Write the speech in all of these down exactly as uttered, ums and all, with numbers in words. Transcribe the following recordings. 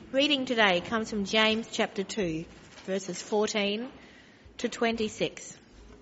Reading today comes from James chapter two, verses fourteen to twenty-six.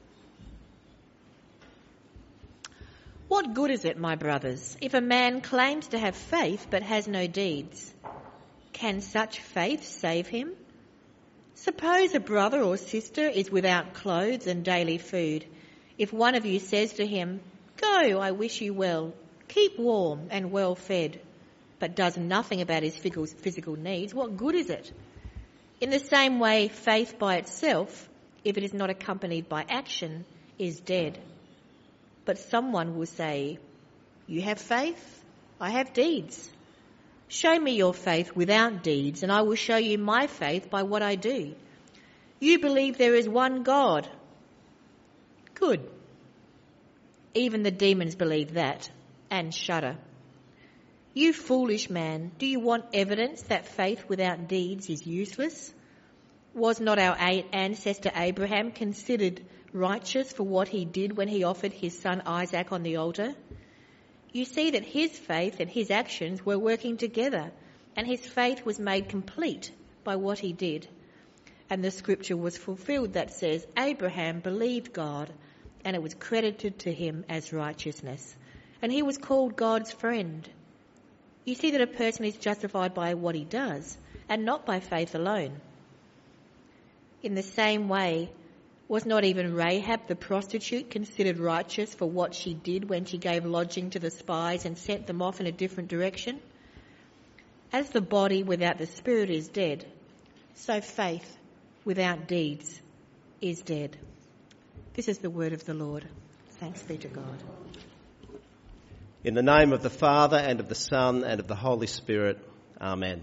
What good is it, my brothers, if a man claims to have faith but has no deeds? Can such faith save him? Suppose a brother or sister is without clothes and daily food. If one of you says to him, "Go, I wish you well, keep warm and well fed," but does nothing about his physical needs, what good is it? In the same way, faith by itself, if it is not accompanied by action, is dead. But someone will say, "You have faith, I have deeds. Show me your faith without deeds, and I will show you my faith by what I do. You believe there is one God. Good. Even the demons believe that and shudder. You foolish man, do you want evidence that faith without deeds is useless? Was not our ancestor Abraham considered righteous for what he did when he offered his son Isaac on the altar? You see that his faith and his actions were working together, and his faith was made complete by what he did. And the scripture was fulfilled that says, Abraham believed God, and it was credited to him as righteousness. And he was called God's friend. You see that a person is justified by what he does, and not by faith alone. In the same way, was not even Rahab the prostitute considered righteous for what she did when she gave lodging to the spies and sent them off in a different direction? As the body without the spirit is dead, so faith without deeds is dead. This is the word of the Lord. Thanks be to God. In the name of the Father, and of the Son, and of the Holy Spirit. Amen.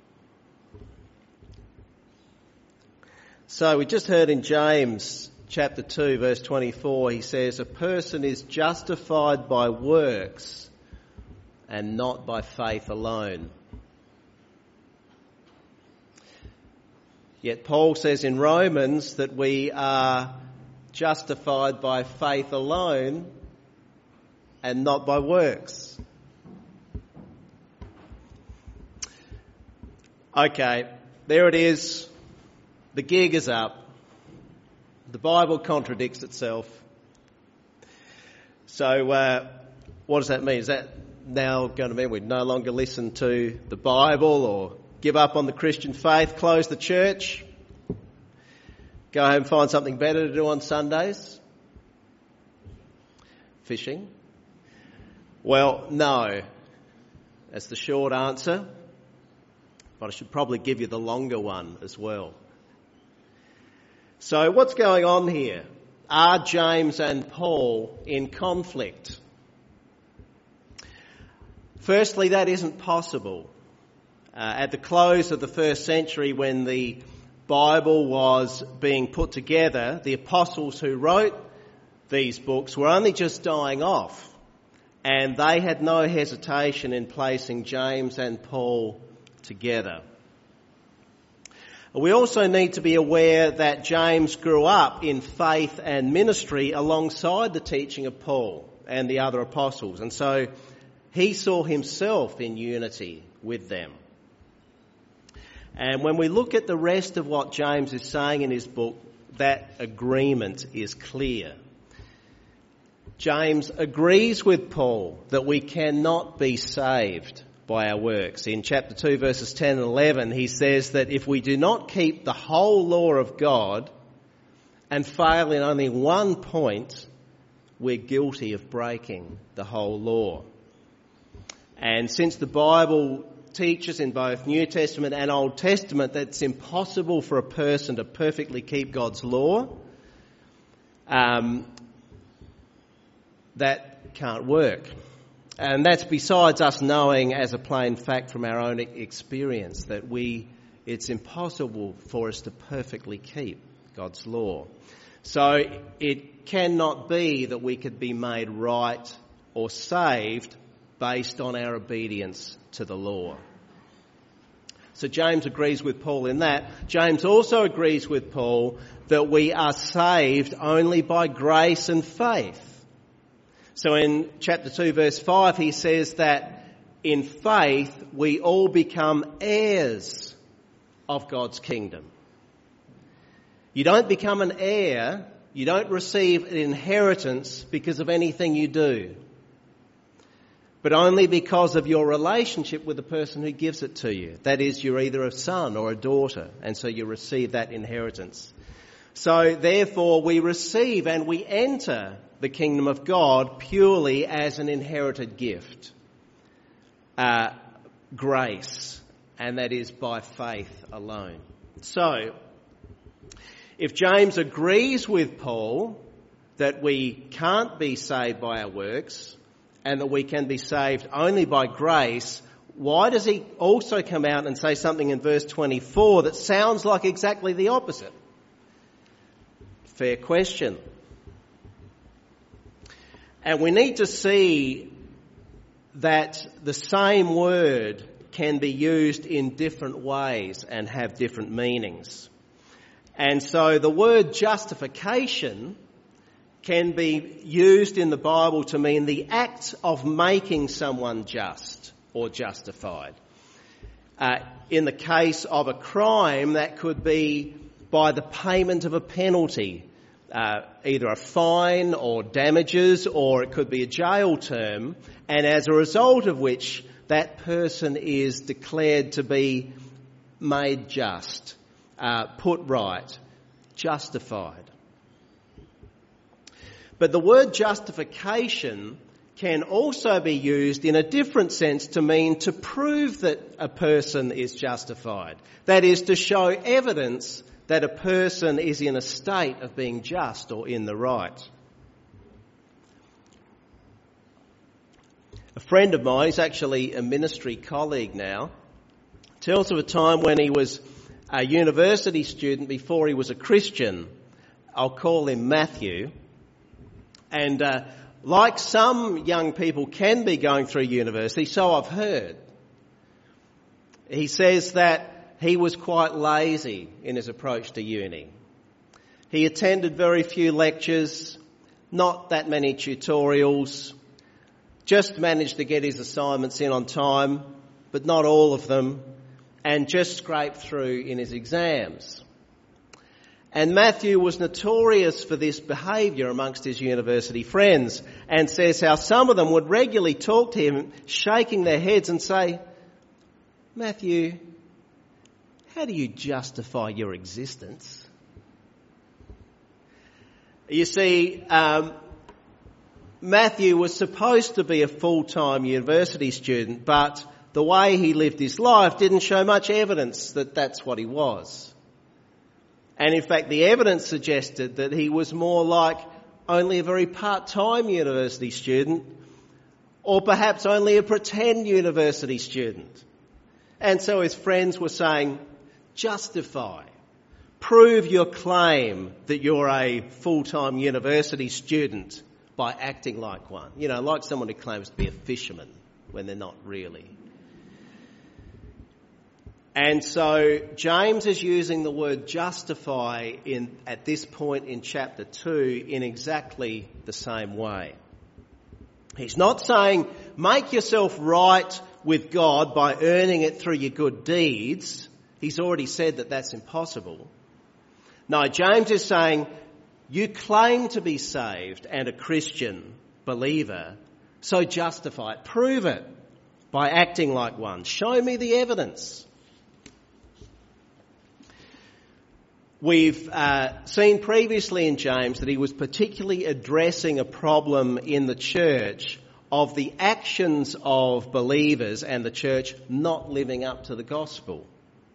So we just heard in James chapter two, verse twenty-four, he says, a person is justified by works and not by faith alone. Yet Paul says in Romans that we are justified by faith alone and not by works. Okay, there it is. The gig is up. The Bible contradicts itself. So uh, what does that mean? Is that now going to mean we no longer listen to the Bible or give up on the Christian faith, close the church, go home and find something better to do on Sundays? Fishing? Well, no. That's the short answer. But I should probably give you the longer one as well. So what's going on here? Are James and Paul in conflict? Firstly, that isn't possible. Uh, at the close of the first century, when the Bible was being put together, the apostles who wrote these books were only just dying off, and they had no hesitation in placing James and Paul together. We also need to be aware that James grew up in faith and ministry alongside the teaching of Paul and the other apostles, and so he saw himself in unity with them. And when we look at the rest of what James is saying in his book, that agreement is clear. James agrees with Paul that we cannot be saved by our works. In chapter two, verses ten and eleven, he says that if we do not keep the whole law of God and fail in only one point, we're guilty of breaking the whole law. And since the Bible teaches in both New Testament and Old Testament that it's impossible for a person to perfectly keep God's law, um, that can't work. And that's besides us knowing as a plain fact from our own experience that we, it's impossible for us to perfectly keep God's law. So it cannot be that we could be made right or saved based on our obedience to the law. So James agrees with Paul in that. James also agrees with Paul that we are saved only by grace and faith. So in chapter two, verse five, he says that in faith we all become heirs of God's kingdom. You don't become an heir, you don't receive an inheritance because of anything you do, but only because of your relationship with the person who gives it to you. That is, you're either a son or a daughter, and so you receive that inheritance. So therefore we receive and we enter the kingdom of God purely as an inherited gift. Uh, grace, and that is by faith alone. So, if James agrees with Paul that we can't be saved by our works and that we can be saved only by grace, why does he also come out and say something in verse twenty-four that sounds like exactly the opposite? Fair question. And we need to see that the same word can be used in different ways and have different meanings. And so the word justification can be used in the Bible to mean the act of making someone just or justified. Uh, in the case of a crime, that could be by the payment of a penalty, uh, either a fine or damages, or it could be a jail term, and as a result of which that person is declared to be made just, uh, put right, justified. But the word justification can also be used in a different sense to mean to prove that a person is justified. That is, to show evidence that a person is in a state of being just or in the right. A friend of mine, he's actually a ministry colleague now, tells of a time when he was a university student before he was a Christian. I'll call him Matthew. And uh, like some young people can be going through university, so I've heard, he says that he was quite lazy in his approach to uni. He attended very few lectures, not that many tutorials, just managed to get his assignments in on time, but not all of them, and just scraped through in his exams. And Matthew was notorious for this behaviour amongst his university friends, and says how some of them would regularly talk to him, shaking their heads and say, "Matthew, how do you justify your existence?" You see, um, Matthew was supposed to be a full-time university student, but the way he lived his life didn't show much evidence that that's what he was. And in fact, the evidence suggested that he was more like only a very part-time university student, or perhaps only a pretend university student. And so his friends were saying, justify, prove your claim that you're a full-time university student by acting like one. You know, like someone who claims to be a fisherman when they're not really. And so James is using the word justify in at this point in chapter two in exactly the same way. He's not saying make yourself right with God by earning it through your good deeds. He's already said that that's impossible. No, James is saying you claim to be saved and a Christian believer, so justify it. Prove it by acting like one. Show me the evidence. We've uh, seen previously in James that he was particularly addressing a problem in the church of the actions of believers and the church not living up to the gospel.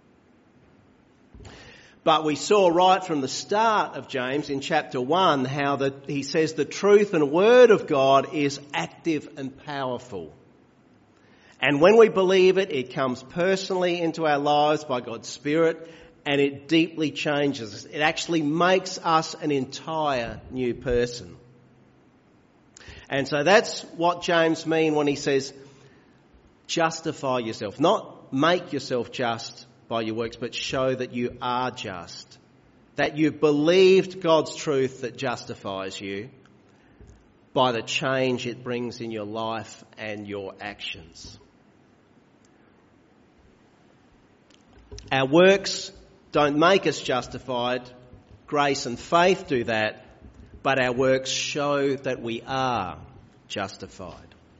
But we saw right from the start of James in chapter one how that he says the truth and word of God is active and powerful. And when we believe it, it comes personally into our lives by God's Spirit, and it deeply changes us. It actually makes us an entire new person. And so that's what James means when he says, justify yourself. Not make yourself just by your works, but show that you are just. That you've believed God's truth that justifies you by the change it brings in your life and your actions. Our works don't make us justified. Grace and faith do that, but our works show that we are justified.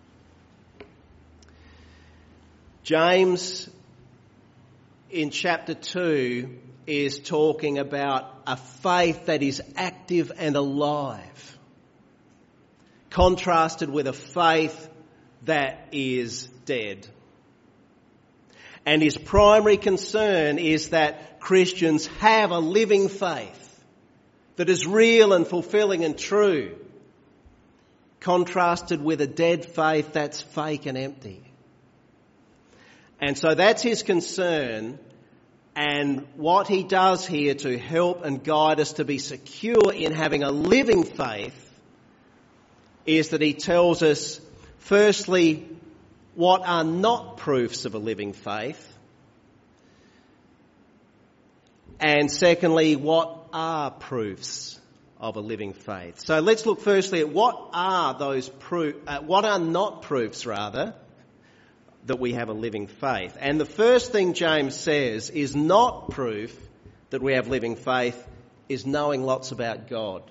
James, in chapter two, is talking about a faith that is active and alive, contrasted with a faith that is dead. And his primary concern is that Christians have a living faith that is real and fulfilling and true, contrasted with a dead faith that's fake and empty. And so that's his concern, and what he does here to help and guide us to be secure in having a living faith is that he tells us, firstly, what are not proofs of a living faith, and secondly, what are proofs of a living faith. So let's look firstly at what are those proof, uh, what are not proofs rather, that we have a living faith. And the first thing James says is not proof that we have living faith is knowing lots about God.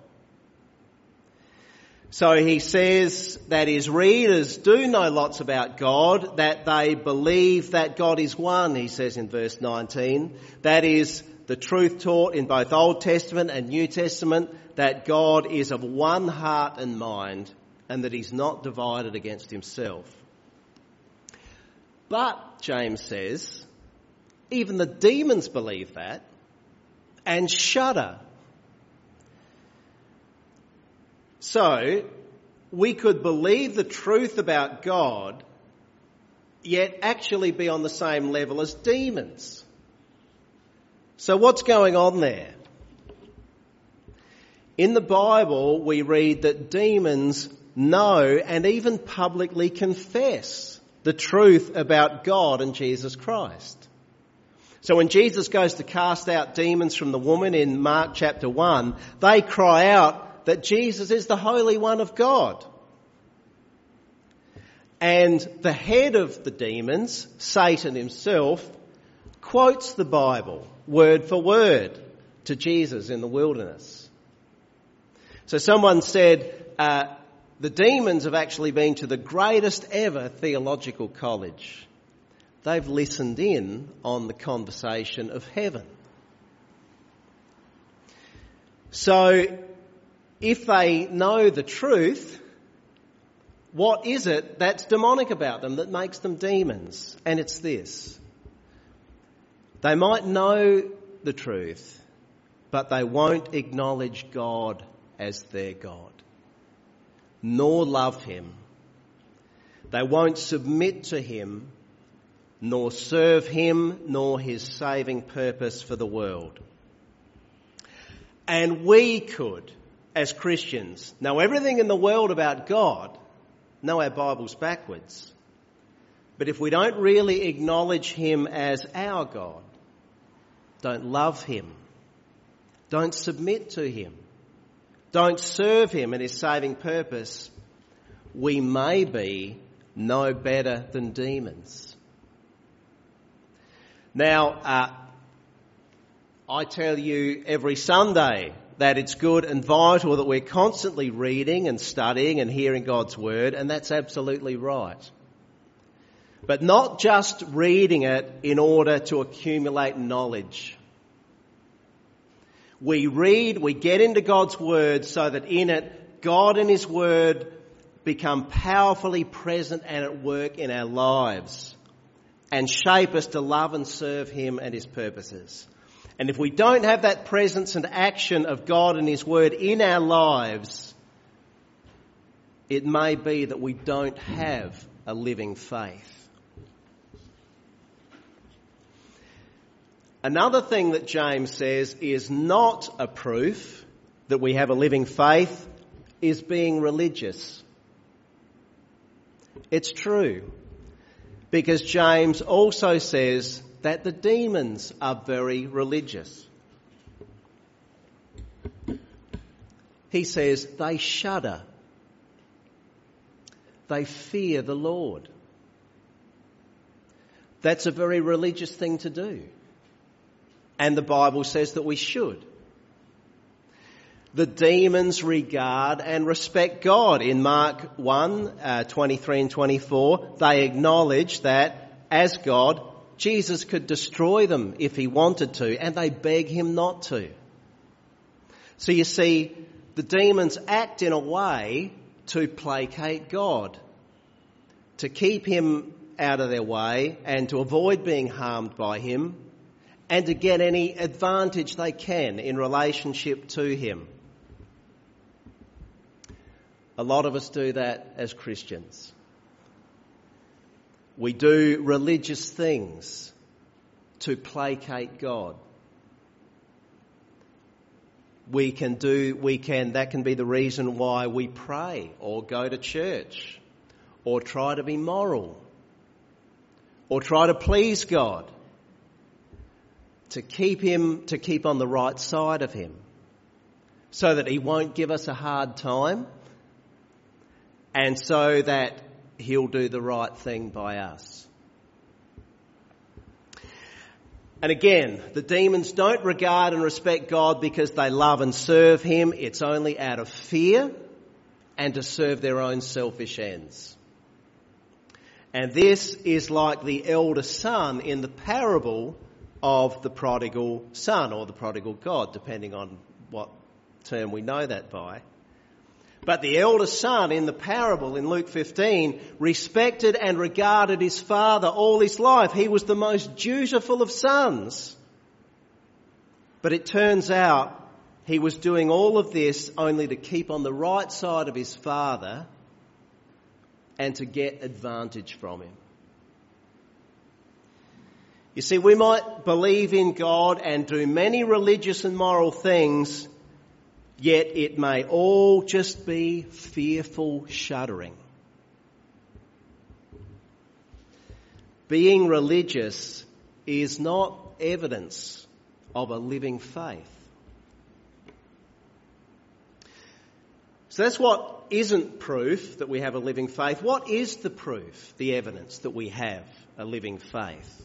So he says that his readers do know lots about God, that they believe that God is one, he says in verse nineteen. That is the truth taught in both Old Testament and New Testament, that God is of one heart and mind and that he's not divided against himself. But, James says, even the demons believe that and shudder. So, we could believe the truth about God, yet actually be on the same level as demons. So what's going on there? In the Bible, we read that demons know and even publicly confess the truth about God and Jesus Christ. So when Jesus goes to cast out demons from the woman in Mark chapter one, they cry out that Jesus is the Holy One of God. And the head of the demons, Satan himself, quotes the Bible word for word to Jesus in the wilderness. So someone said, uh, the demons have actually been to the greatest ever theological college. They've listened in on the conversation of heaven. So, if they know the truth, what is it that's demonic about them that makes them demons? And it's this. They might know the truth, but they won't acknowledge God as their God, nor love him. They won't submit to him, nor serve him, nor his saving purpose for the world. And we could, as Christians, know everything in the world about God, know our Bibles backwards. But if we don't really acknowledge him as our God, don't love him, don't submit to him, don't serve him and his saving purpose, we may be no better than demons. Now, uh, I tell you every Sunday that it's good and vital that we're constantly reading and studying and hearing God's word, and that's absolutely right. But not just reading it in order to accumulate knowledge. We read, we get into God's word so that in it, God and his word become powerfully present and at work in our lives and shape us to love and serve him and his purposes. And if we don't have that presence and action of God and his word in our lives, it may be that we don't have a living faith. Another thing that James says is not a proof that we have a living faith is being religious. It's true, because James also says that the demons are very religious. He says they shudder. They fear the Lord. That's a very religious thing to do. And the Bible says that we should. The demons regard and respect God. In Mark one, uh, twenty-three and twenty-four, they acknowledge that as God, Jesus could destroy them if he wanted to, and they beg him not to. So you see, the demons act in a way to placate God, to keep him out of their way and to avoid being harmed by him, and to get any advantage they can in relationship to him. A lot of us do that as Christians. We do religious things to placate God. We can do, we can, that can be the reason why we pray or go to church or try to be moral or try to please God, to keep him, to keep on the right side of him so that he won't give us a hard time and so that he'll do the right thing by us. And again, the demons don't regard and respect God because they love and serve him. It's only out of fear and to serve their own selfish ends. And this is like the elder son in the parable of the prodigal son, or the prodigal God, depending on what term we know that by. But the elder son in the parable in Luke fifteen respected and regarded his father all his life. He was the most dutiful of sons. But it turns out he was doing all of this only to keep on the right side of his father and to get advantage from him. You see, we might believe in God and do many religious and moral things, yet it may all just be fearful shuddering. Being religious is not evidence of a living faith. So that's what isn't proof that we have a living faith. What is the proof, the evidence that we have a living faith?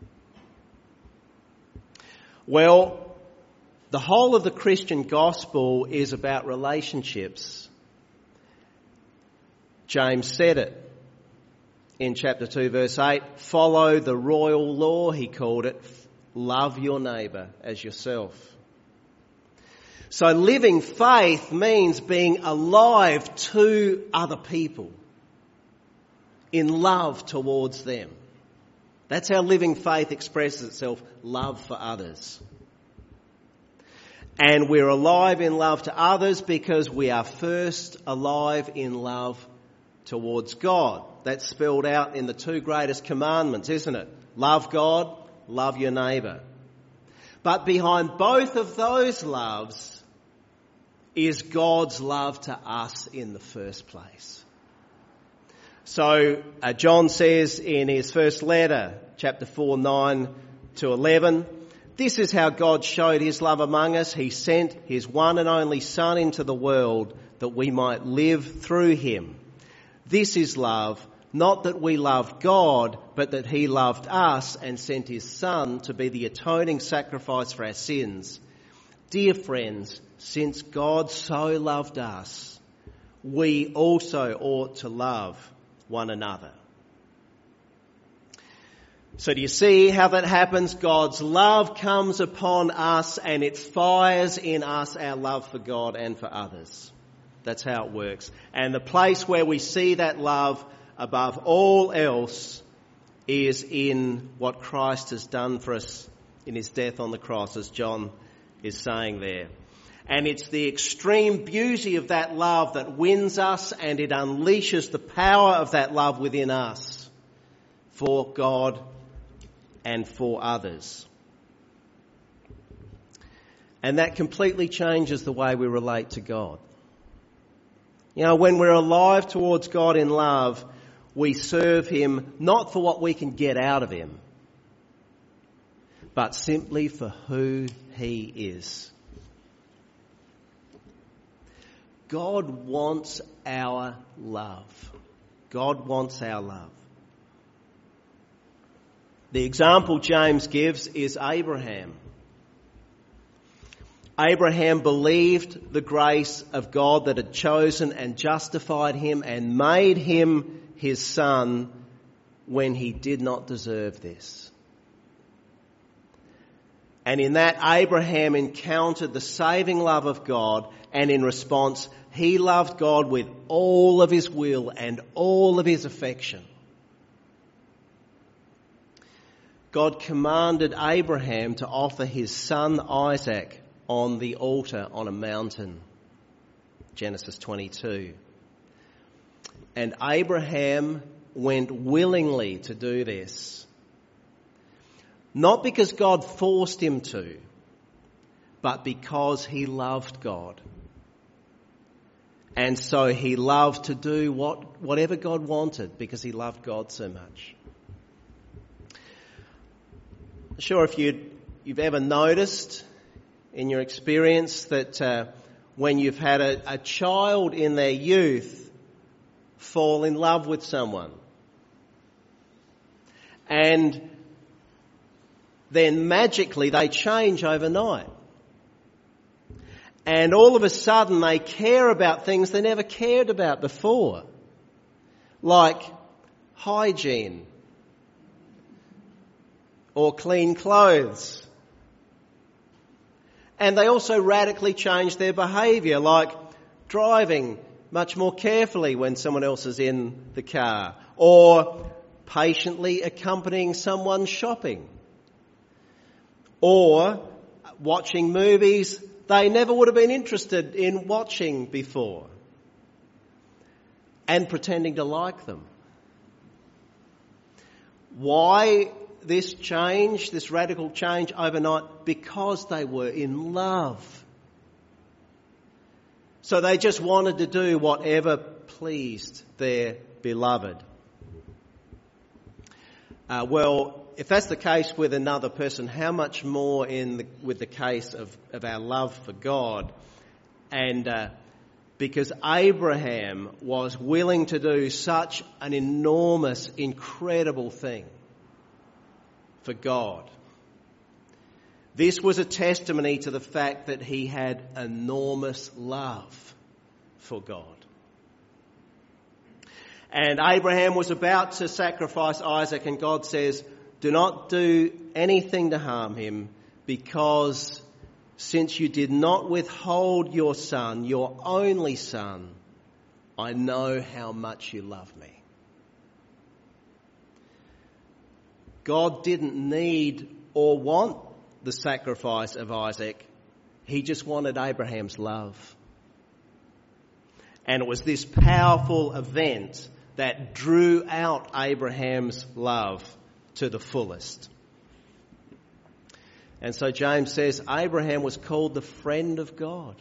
Well, the whole of the Christian gospel is about relationships. James said it in chapter two, verse eight. Follow the royal law, he called it. Love your neighbour as yourself. So living faith means being alive to other people, in love towards them. That's how living faith expresses itself, love for others. And we're alive in love to others because we are first alive in love towards God. That's spelled out in the two greatest commandments, isn't it? Love God, love your neighbour. But behind both of those loves is God's love to us in the first place. So uh, John says in his first letter, chapter four, nine to eleven, this is how God showed his love among us. He sent his one and only Son into the world that we might live through him. This is love, not that we loved God, but that he loved us and sent his Son to be the atoning sacrifice for our sins. Dear friends, since God so loved us, we also ought to love one another. So do you see how that happens? God's love comes upon us and it fires in us our love for God and for others. That's how it works. And the place where we see that love above all else is in what Christ has done for us in his death on the cross, as John is saying there. And it's the extreme beauty of that love that wins us, and it unleashes the power of that love within us for God and for others. And that completely changes the way we relate to God. You know, when we're alive towards God in love, we serve him not for what we can get out of him, but simply for who he is. God wants our love. God wants our love. The example James gives is Abraham. Abraham believed the grace of God that had chosen and justified him and made him his son when he did not deserve this. And in that, Abraham encountered the saving love of God, and in response, he loved God with all of his will and all of his affection. God commanded Abraham to offer his son Isaac on the altar on a mountain. Genesis twenty-two. And Abraham went willingly to do this. Not because God forced him to, but because he loved God. And so he loved to do what, whatever God wanted because he loved God so much. I'm sure if you'd, you've ever noticed in your experience that uh, when you've had a, a child in their youth fall in love with someone, and then magically they change overnight. And all of a sudden they care about things they never cared about before. Like hygiene. Or clean clothes. And they also radically change their behaviour, like driving much more carefully when someone else is in the car. Or patiently accompanying someone shopping. Or watching movies they never would have been interested in watching before. And pretending to like them. Why this change, this radical change overnight? Because they were in love. So they just wanted to do whatever pleased their beloved. Uh, well, if that's the case with another person, how much more in the, with the case of, of our love for God? And uh, because Abraham was willing to do such an enormous, incredible thing for God. This was a testimony to the fact that he had enormous love for God. And Abraham was about to sacrifice Isaac, and God says, do not do anything to harm him, because since you did not withhold your son, your only son, I know how much you love me. God didn't need or want the sacrifice of Isaac. He just wanted Abraham's love. And it was this powerful event that drew out Abraham's love to the fullest. And so James says Abraham was called the friend of God.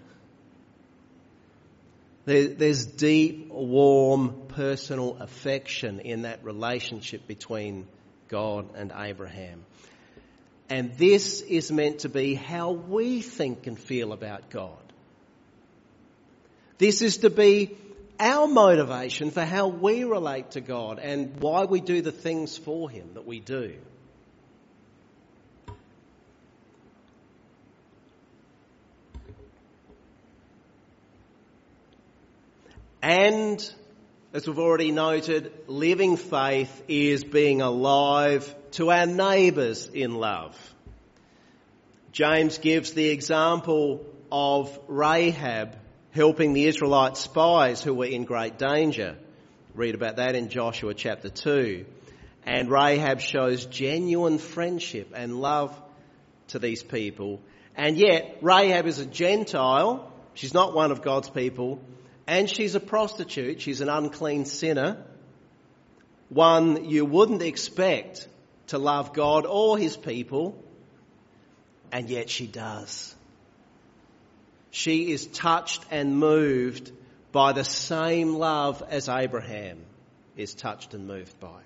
There, there's deep, warm, personal affection in that relationship between God and Abraham. And this is meant to be how we think and feel about God. This is to be our motivation for how we relate to God and why we do the things for him that we do. And, as we've already noted, living faith is being alive to our neighbours in love. James gives the example of Rahab helping the Israelite spies who were in great danger. Read about that in Joshua chapter two. And Rahab shows genuine friendship and love to these people. And yet, Rahab is a Gentile. She's not one of God's people. And she's a prostitute. She's an unclean sinner. One you wouldn't expect to love God or his people. And yet she does. She is touched and moved by the same love as Abraham is touched and moved by.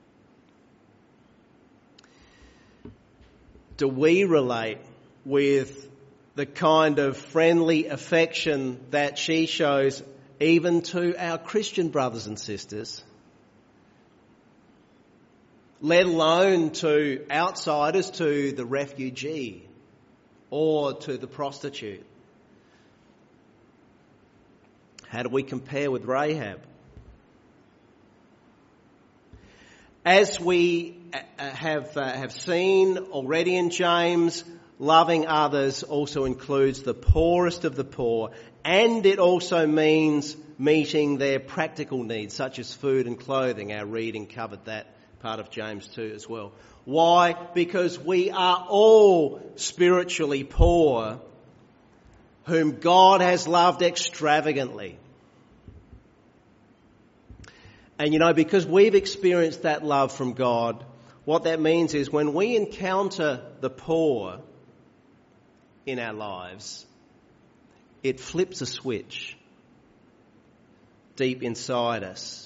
Do we relate with the kind of friendly affection that she shows even to our Christian brothers and sisters, let alone to outsiders, to the refugee or to the prostitute? How do we compare with Rahab? As we have uh, have seen already in James, loving others also includes the poorest of the poor, and it also means meeting their practical needs, such as food and clothing. Our reading covered that part of James two as well. Why? Because we are all spiritually poor, whom God has loved extravagantly. And you know, because we've experienced that love from God, what that means is when we encounter the poor in our lives, it flips a switch deep inside us.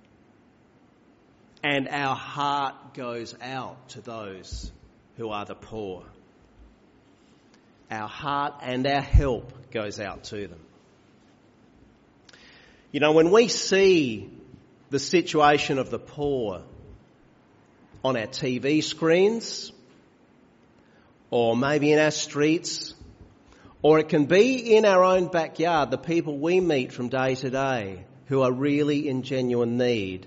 And our heart goes out to those who are the poor. Our heart and our help goes out to them. You know, when we see the situation of the poor on our T V screens, or maybe in our streets, or it can be in our own backyard, the people we meet from day to day who are really in genuine need.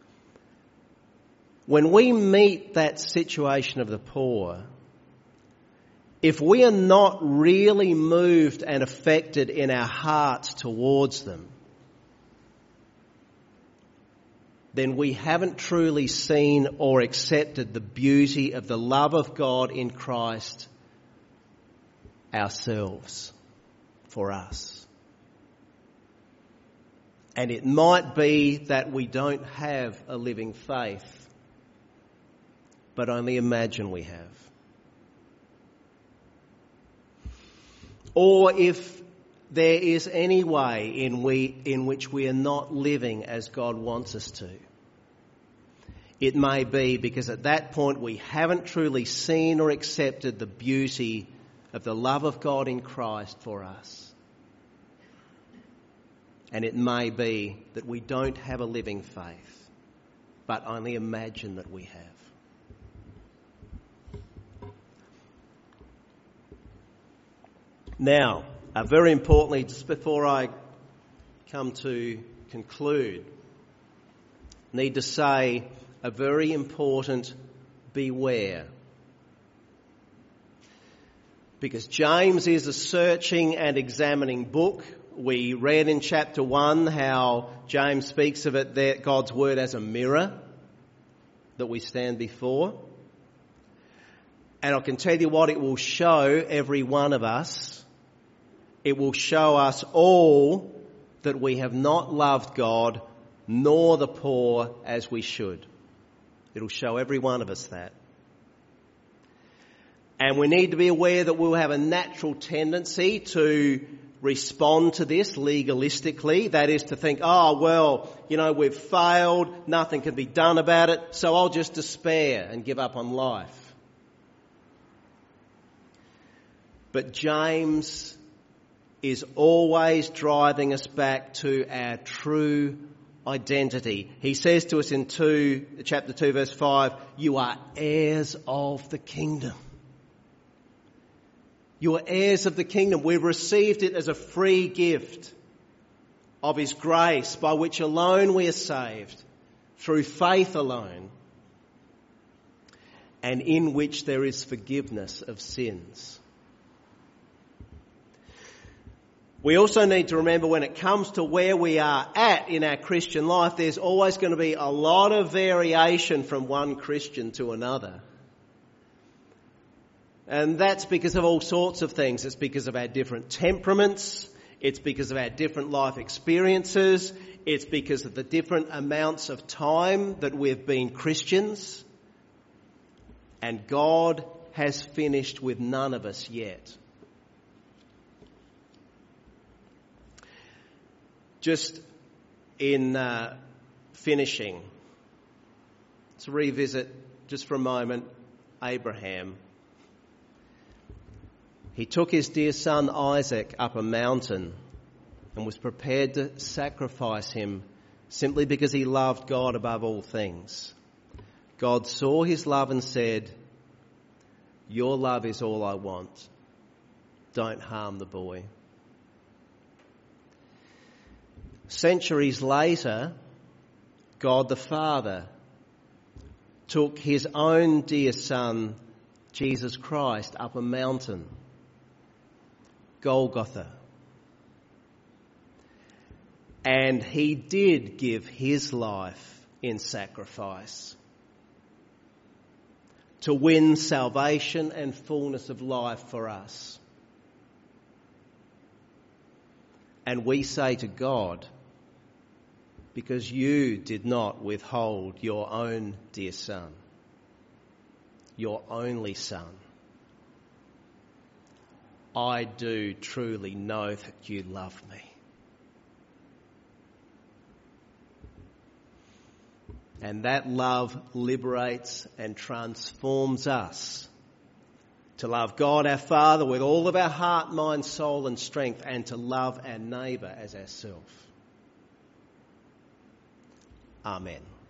When we meet that situation of the poor, if we are not really moved and affected in our hearts towards them, then we haven't truly seen or accepted the beauty of the love of God in Christ ourselves, for us. And it might be that we don't have a living faith, but only imagine we have. Or if there is any way in we in which we are not living as God wants us to, it may be because at that point we haven't truly seen or accepted the beauty of the love of God in Christ for us. And it may be that we don't have a living faith, but only imagine that we have. Now, uh, very importantly, just before I come to conclude, need to say a very important beware. Because James is a searching and examining book. We read in chapter one how James speaks of it, that God's word as a mirror that we stand before. And I can tell you what it will show every one of us. It will show us all that we have not loved God nor the poor as we should. It'll show every one of us that. And we need to be aware that we'll have a natural tendency to respond to this legalistically. That is to think, oh, well, you know, we've failed, nothing can be done about it, so I'll just despair and give up on life. But James is always driving us back to our true identity. He says to us in two, chapter two, verse five, you are heirs of the kingdom. You are heirs of the kingdom. We've received it as a free gift of His grace, by which alone we are saved, through faith alone, and in which there is forgiveness of sins. We also need to remember, when it comes to where we are at in our Christian life, there's always going to be a lot of variation from one Christian to another. And that's because of all sorts of things. It's because of our different temperaments. It's because of our different life experiences. It's because of the different amounts of time that we've been Christians. And God has finished with none of us yet. Just in uh, finishing, let's revisit just for a moment Abraham. He took his dear son Isaac up a mountain and was prepared to sacrifice him simply because he loved God above all things. God saw his love and said, your love is all I want. don't harm the boy. Centuries later, God the Father took his own dear Son, Jesus Christ, up a mountain, Golgotha. And he did give his life in sacrifice to win salvation and fullness of life for us. And we say to God, because you did not withhold your own dear Son, your only Son, I do truly know that you love me. And that love liberates and transforms us to love God our Father with all of our heart, mind, soul and strength, and to love our neighbour as ourselves. Amen.